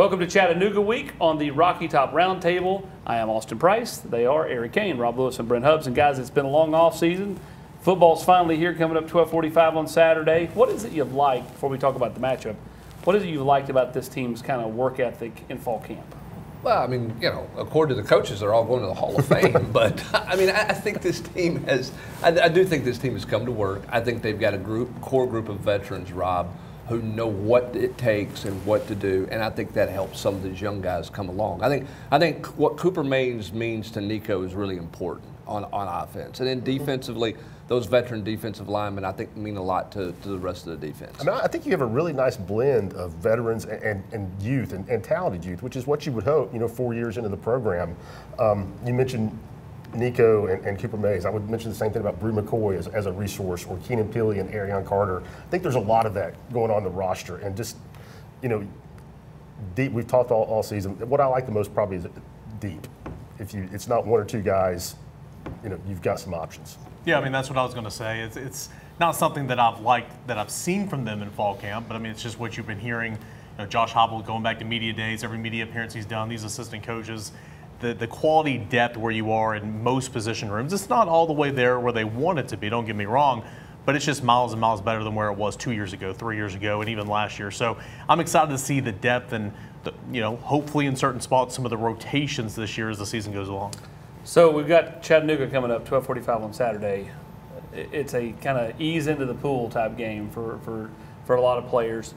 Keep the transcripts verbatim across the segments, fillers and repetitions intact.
Welcome to Chattanooga Week on the Rocky Top Roundtable. I am Austin Price. They are Eric Kane, Rob Lewis, and Brent Hubbs. And guys, it's been a long off season. Football's finally here, coming up twelve forty-five on Saturday. What is it you've liked, before we talk about the matchup, what is it you've liked about this team's kind of work ethic in fall camp? Well, I mean, you know, according to the coaches, they're all going to the Hall of Fame. But, I mean, I, I think this team has – I do think this team has come to work. I think they've got a group, core group of veterans, Rob, who know what it takes and what to do, and I think that helps some of these young guys come along. I think I think what Cooper Maines means to Nico is really important on, on offense. And then defensively, those veteran defensive linemen, I think, mean a lot to, to the rest of the defense. I mean, I think you have a really nice blend of veterans and, and, and youth and, and talented youth, which is what you would hope, you know, four years into the program. Um, you mentioned Nico and, and Cooper Maines. I would mention the same thing about Brew McCoy as, as a resource, or Keenan Pili and Arion Carter. I think there's a lot of that going on in the roster. And just, you know, deep, we've talked all, all season. What I like the most probably is deep. If you, it's not one or two guys, you know, you've got some options. Yeah, I mean, that's what I was going to say. It's, it's not something that I've liked, that I've seen from them in fall camp, but I mean, it's just what you've been hearing. You know, Josh Heupel going back to media days, every media appearance he's done, these assistant coaches. The, the quality depth where you are in most position rooms, it's not all the way there where they want it to be, don't get me wrong, but it's just miles and miles better than where it was two years ago, three years ago, and even last year. So I'm excited to see the depth and, the, you know, hopefully in certain spots, some of the rotations this year as the season goes along. So we've got Chattanooga coming up twelve forty-five on Saturday. It's a kind of ease into the pool type game for, for, for a lot of players.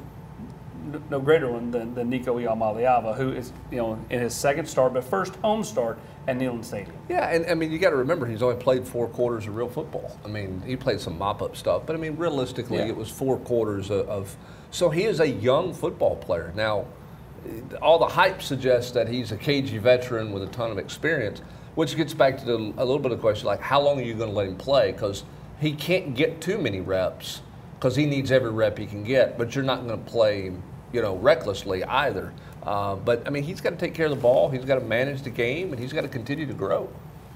No greater one than, than Nico Iamaleava, who is, you know, in his second start, but first home start at Neyland Stadium. Yeah, and I mean, you got to remember, he's only played four quarters of real football. I mean, he played some mop-up stuff, but I mean, realistically, yeah. It was four quarters of, of. So he is a young football player. Now, all the hype suggests that he's a K G veteran with a ton of experience, which gets back to the, a little bit of the question, like, how long are you going to let him play? Because he can't get too many reps, because he needs every rep he can get, but you're not going to play him, you know, recklessly either. Uh, but, I mean, he's got to take care of the ball. He's got to manage the game, and he's got to continue to grow.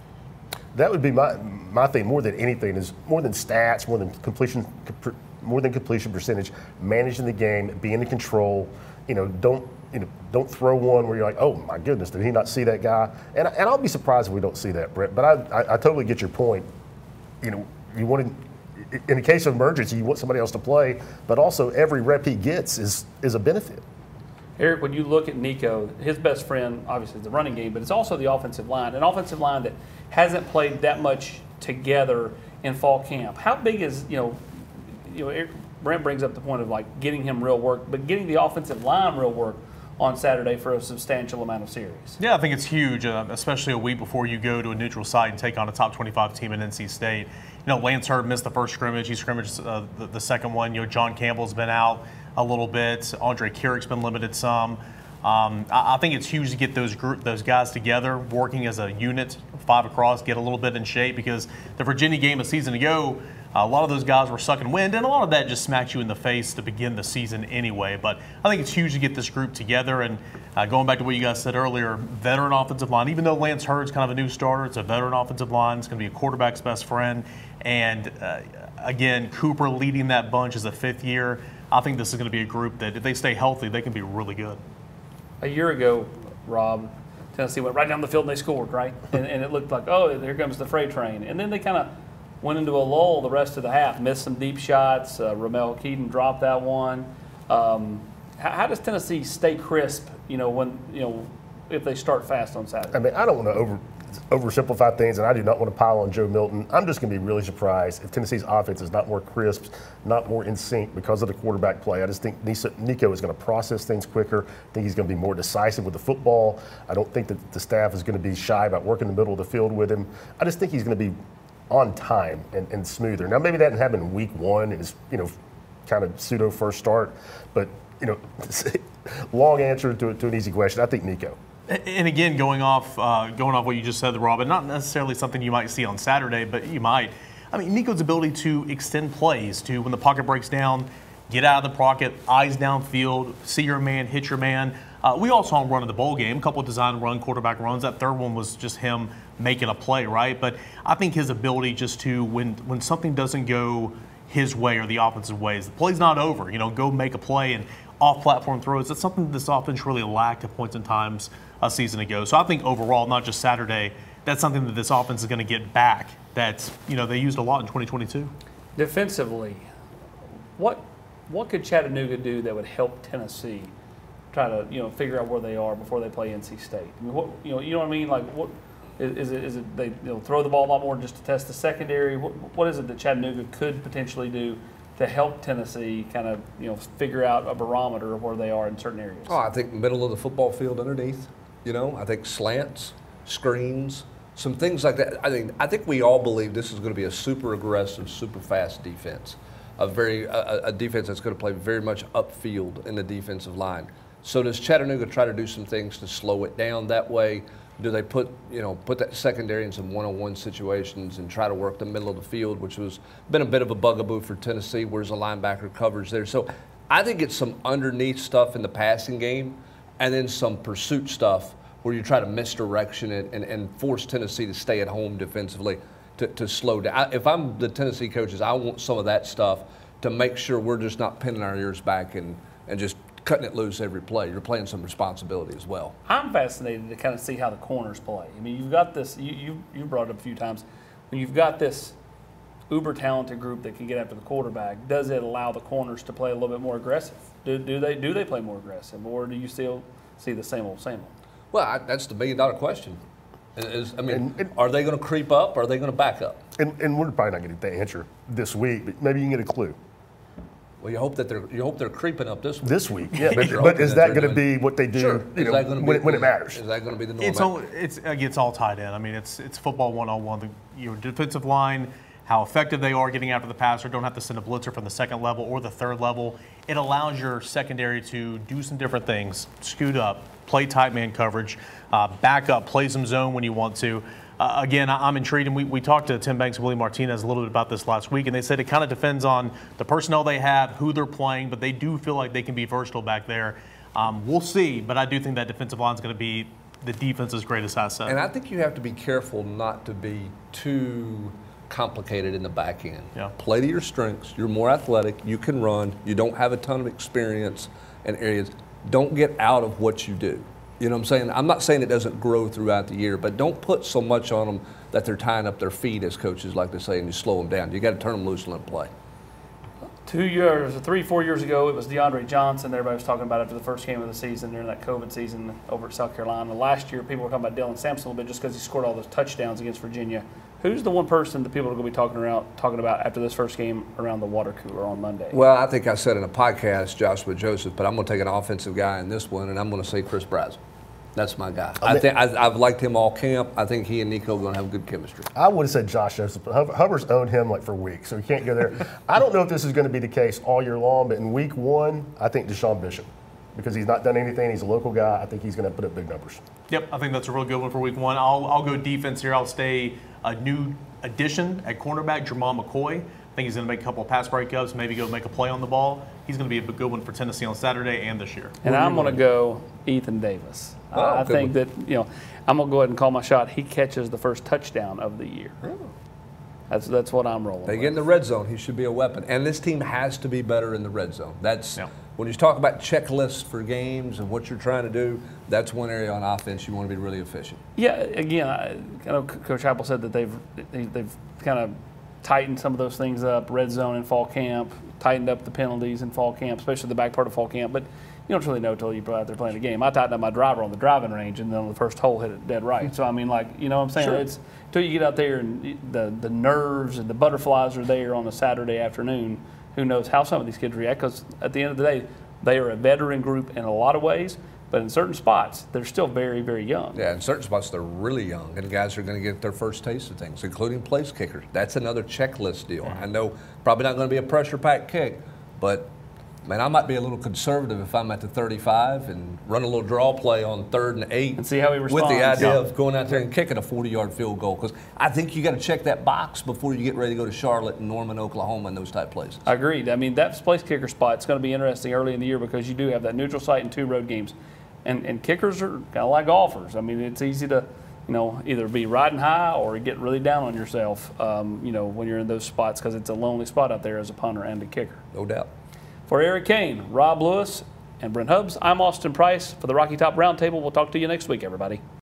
That would be my my thing more than anything, is more than stats, more than completion, more than completion percentage, managing the game, being in control. You know, don't you know, don't throw one where you're like, oh my goodness, did he not see that guy? And and I'll be surprised if we don't see that, Brett. But I I, I totally get your point. You know, you want to. In a case of emergency, you want somebody else to play, but also every rep he gets is is a benefit. Eric, when you look at Nico, his best friend obviously is the running game, but it's also the offensive line, an offensive line that hasn't played that much together in fall camp. How big is, you know, you know, Eric, Brent brings up the point of like getting him real work, but getting the offensive line real work on Saturday for a substantial amount of series. Yeah, I think it's huge, uh, especially a week before you go to a neutral site and take on a top twenty-five team in N C State. You know, Lance Hurd missed the first scrimmage. He scrimmaged uh, the, the second one. You know, John Campbell's been out a little bit. Andre Carrick's been limited some. Um, I, I think it's huge to get those group, those guys together, working as a unit, five across, get a little bit in shape, because the Virginia game a season ago, a lot of those guys were sucking wind, and a lot of that just smacked you in the face to begin the season anyway. But I think it's huge to get this group together. And uh, going back to what you guys said earlier, veteran offensive line, even though Lance Hurd's kind of a new starter, it's a veteran offensive line. It's going to be a quarterback's best friend. And, uh, again, Cooper leading that bunch as a fifth year. I think this is going to be a group that, if they stay healthy, they can be really good. A year ago, Rob, Tennessee went right down the field and they scored, right? And, and it looked like, oh, here comes the freight train. And then they kind of went into a lull the rest of the half, missed some deep shots. Uh, Ramel Keaton dropped that one. Um, how, how does Tennessee stay crisp, you know, when, you know, if they start fast on Saturday? I mean, I don't want to over oversimplify things, and I do not want to pile on Joe Milton. I'm just going to be really surprised if Tennessee's offense is not more crisp, not more in sync because of the quarterback play. I just think Nico is going to process things quicker. I think he's going to be more decisive with the football. I don't think that the staff is going to be shy about working the middle of the field with him. I just think he's going to be on time and, and smoother. Now, maybe that didn't happen in week one in his, you know, kind of pseudo first start, but, you know, long answer to, to an easy question. I think Nico. And again, going off, uh, going off what you just said, Robin, not necessarily something you might see on Saturday, but you might. I mean, Nico's ability to extend plays, to when the pocket breaks down, get out of the pocket, eyes downfield, see your man, hit your man. Uh, we all saw him run in the bowl game, a couple of design run, quarterback runs. That third one was just him making a play, right? But I think his ability just to, when when something doesn't go his way or the offensive ways, the play's not over. You know, go make a play and off-platform throws. That's something that this offense really lacked at points in times a season ago. So I think overall, not just Saturday, that's something that this offense is going to get back. That's, you know, they used a lot in twenty twenty-two. Defensively, what what could Chattanooga do that would help Tennessee try to, you know, figure out where they are before they play N C State? I mean, what, you know, you know what I mean? Like, what is, is it? Is it they you know, throw the ball a lot more just to test the secondary? What, what is it that Chattanooga could potentially do to help Tennessee kind of, you know, figure out a barometer of where they are in certain areas? Oh, I think middle of the football field underneath. You know, I think slants, screens, some things like that. I think I think we all believe this is going to be a super aggressive, super fast defense. A very a, a defense that's going to play very much upfield in the defensive line. So does Chattanooga try to do some things to slow it down that way? Do they put, you know, put that secondary in some one-on-one situations and try to work the middle of the field, which was been a bit of a bugaboo for Tennessee, where's the linebacker coverage there. So I think it's some underneath stuff in the passing game and then some pursuit stuff where you try to misdirection it and, and force Tennessee to stay at home defensively to, to slow down. I, if I'm the Tennessee coaches, I want some of that stuff to make sure we're just not pinning our ears back and, and just cutting it loose every play. You're playing some responsibility as well. I'm fascinated to kind of see how the corners play. I mean, you've got this, you, you, you brought it up a few times, when you've got this uber talented group that can get after the quarterback, does it allow the corners to play a little bit more aggressive? Do, do they do they play more aggressive, or do you still see the same old, same old? Well, I, that's the million dollar question. Is, I mean, And- and- are they going to creep up or are they going to back up? And, and we're probably not going to get the answer this week, but maybe you can get a clue. Well, you hope that they're you hope they're creeping up this week. This week, yeah. But, You're but hoping is that that they're going to doing- be what they do Sure. you Is know, that gonna be, when, it, when it matters? Is that going to be the norm? It's all, it's again, it's all tied in. I mean, it's it's football one on one. The your defensive line, how effective they are getting after the passer. Don't have to send a blitzer from the second level or the third level. It allows your secondary to do some different things. Scoot up, play tight man coverage, uh, back up, play some zone when you want to. Uh, again, I, I'm intrigued, and we, we talked to Tim Banks and Willie Martinez a little bit about this last week, and they said it kind of depends on the personnel they have, who they're playing, but they do feel like they can be versatile back there. Um, we'll see, but I do think that defensive line is going to be the defense's greatest asset. And I think you have to be careful not to be too complicated in the back end. Yeah. Play to your strengths. You're more athletic. You can run. You don't have a ton of experience in areas. Don't get out of what you do. You know what I'm saying? I'm not saying it doesn't grow throughout the year, but don't put so much on them that they're tying up their feet, as coaches like to say, and you slow them down. You got to turn them loose and let them play. Two years, three, four years ago, it was DeAndre Johnson. Everybody was talking about after the first game of the season during that COVID season over at South Carolina. Last year, people were talking about Dylan Sampson a little bit just because he scored all those touchdowns against Virginia. Who's the one person that people are going to be talking around, talking about after this first game around the water cooler on Monday? Well, I think I said in a podcast, Joshua Joseph, but I'm going to take an offensive guy in this one, and I'm going to say Chris Brazel. That's my guy. I think I, I've liked him all camp. I think he and Nico are going to have good chemistry. I would have said Josh Joseph, but Hub- Hubbard's owned him like for weeks, so he can't go there. I don't know if this is going to be the case all year long, but in week one, I think Deshaun Bishop, because he's not done anything. He's a local guy. I think he's going to put up big numbers. Yep, I think that's a real good one for week one. I'll, I'll go defense here. I'll stay a new addition at cornerback, Jamal McCoy. I think he's going to make a couple of pass breakups, maybe go make a play on the ball. He's going to be a good one for Tennessee on Saturday and this year. And I'm going to go Ethan Davis. Oh, I I good think one. that, you know, I'm going to go ahead and call my shot. He catches the first touchdown of the year. That's that's what I'm rolling They with. get in the red zone, he should be a weapon. And this team has to be better in the red zone. That's Yeah. when you talk about checklists for games and what you're trying to do, that's one area on offense you want to be really efficient. Yeah, again, I, I know Coach Apple said that they've they, they've kind of tightened some of those things up, red zone in fall camp, tightened up the penalties in fall camp, especially the back part of fall camp. But you don't really know until you're out there playing the game. I tightened up my driver on the driving range, and then on the first hole hit it dead right. So I mean, like, you know what I'm saying? Sure. It's until you get out there and the the nerves and the butterflies are there on a Saturday afternoon. Who knows how some of these kids react? Because at the end of the day, they are a veteran group in a lot of ways, but in certain spots, they're still very, very young. Yeah, in certain spots they're really young, and guys are going to get their first taste of things, including place kickers. That's another checklist deal. I know probably not going to be a pressure-packed kick, but man, I might be a little conservative if I'm at the thirty-five and run a little draw play on third and eight And see how he with responds. the idea Yeah. of going out there and kicking a forty-yard field goal. Because I think you got to check that box before you get ready to go to Charlotte and Norman, Oklahoma, and those type places. Agreed. I mean, that place kicker spot is going to be interesting early in the year because you do have that neutral site and two road games. And and kickers are kind of like golfers. I mean, it's easy to, you know, either be riding high or get really down on yourself, um, you know, when you're in those spots because it's a lonely spot out there as a punter and a kicker. No doubt. For Eric Kane, Rob Lewis, and Brent Hubbs. I'm Austin Price for the Rocky Top Roundtable. We'll talk to you next week, everybody.